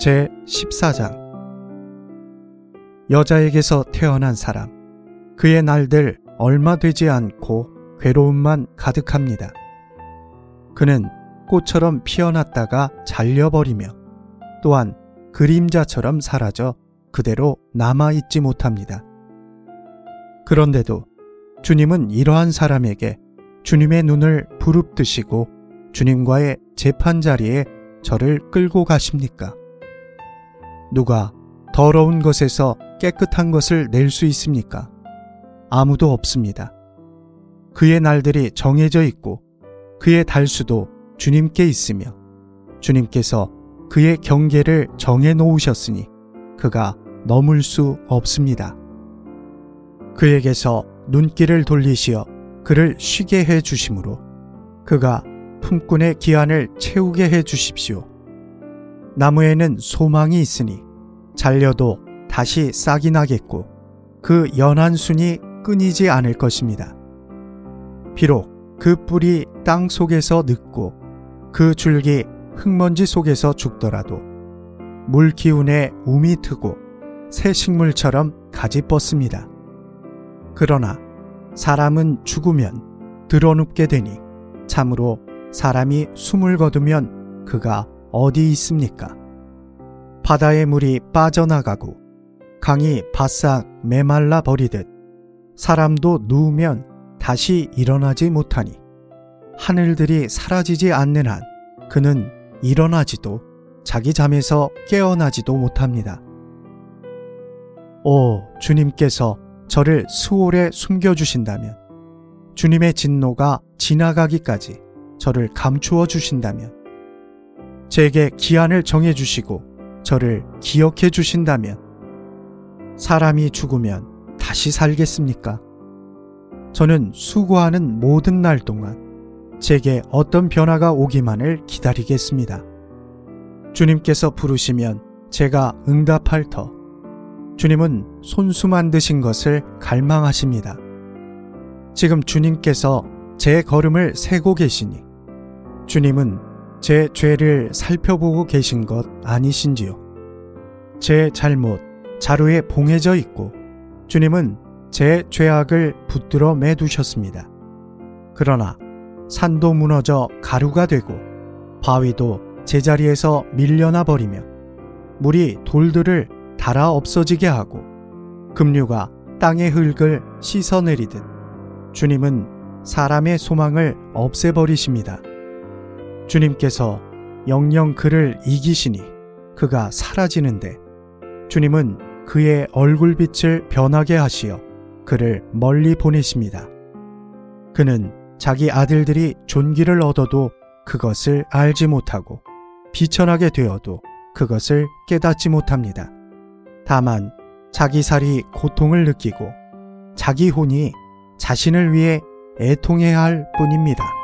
제14장 여자에게서 태어난 사람, 그의 날들 얼마 되지 않고 괴로움만 가득합니다. 그는 꽃처럼 피어났다가 잘려버리며 또한 그림자처럼 사라져 그대로 남아있지 못합니다. 그런데도 주님은 이러한 사람에게 주님의 눈을 부릅뜨시고 주님과의 재판자리에 저를 끌고 가십니까? 누가 더러운 것에서 깨끗한 것을 낼 수 있습니까? 아무도 없습니다. 그의 날들이 정해져 있고 그의 달수도 주님께 있으며 주님께서 그의 경계를 정해 놓으셨으니 그가 넘을 수 없습니다. 그에게서 눈길을 돌리시어 그를 쉬게 해 주심으로 그가 품꾼의 기한을 채우게 해 주십시오. 나무에는 소망이 있으니 잘려도 다시 싹이 나겠고 그 연한 순이 끊이지 않을 것입니다. 비록 그 뿔이 땅 속에서 늙고 그 줄기 흙먼지 속에서 죽더라도 물 기운에 움이 트고 새 식물처럼 가지 뻗습니다. 그러나 사람은 죽으면 드러눕게 되니 참으로 사람이 숨을 거두면 그가 어디 있습니까? 바다의 물이 빠져나가고 강이 바싹 메말라 버리듯 사람도 누우면 다시 일어나지 못하니 하늘들이 사라지지 않는 한 그는 일어나지도 자기 잠에서 깨어나지도 못합니다. 오, 주님께서 저를 수월에 숨겨주신다면, 주님의 진노가 지나가기까지 저를 감추어 주신다면, 제게 기한을 정해주시고 저를 기억해 주신다면, 사람이 죽으면 다시 살겠습니까? 저는 수고하는 모든 날 동안 제게 어떤 변화가 오기만을 기다리겠습니다. 주님께서 부르시면 제가 응답할 터, 주님은 손수 만드신 것을 갈망하십니다. 지금 주님께서 제 걸음을 세고 계시니 주님은 제 죄를 살펴보고 계신 것 아니신지요? 제 잘못 자루에 봉해져 있고 주님은 제 죄악을 붙들어 매두셨습니다. 그러나 산도 무너져 가루가 되고 바위도 제자리에서 밀려나 버리며 물이 돌들을 닳아 없어지게 하고 급류가 땅의 흙을 씻어내리듯 주님은 사람의 소망을 없애버리십니다. 주님께서 영영 그를 이기시니 그가 사라지는데 주님은 그의 얼굴빛을 변하게 하시어 그를 멀리 보내십니다. 그는 자기 아들들이 존귀를 얻어도 그것을 알지 못하고 비천하게 되어도 그것을 깨닫지 못합니다. 다만 자기 살이 고통을 느끼고 자기 혼이 자신을 위해 애통해야 할 뿐입니다.